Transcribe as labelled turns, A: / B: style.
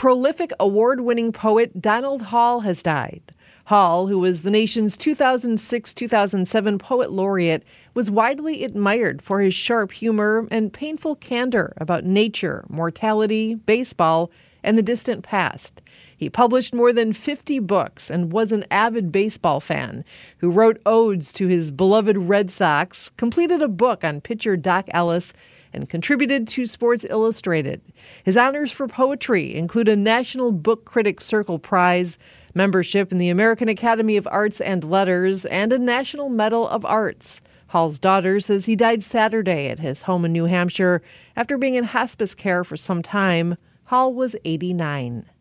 A: prolific award-winning poet Donald Hall has died. Hall, who was the nation's 2006-2007 Poet Laureate, was widely admired for his sharp humor and painful candor about nature, mortality, baseball, and the distant past. He published more than 50 books and was an avid baseball fan who wrote odes to his beloved Red Sox, completed a book on pitcher Doc Ellis, and contributed to Sports Illustrated. His honors for poetry include a National Book Critics Circle Prize, membership in the American Academy of Arts and Letters, and a National Medal of Arts. Hall's daughter says he died Saturday at his home in New Hampshire after being in hospice care for some time. Hall was 89.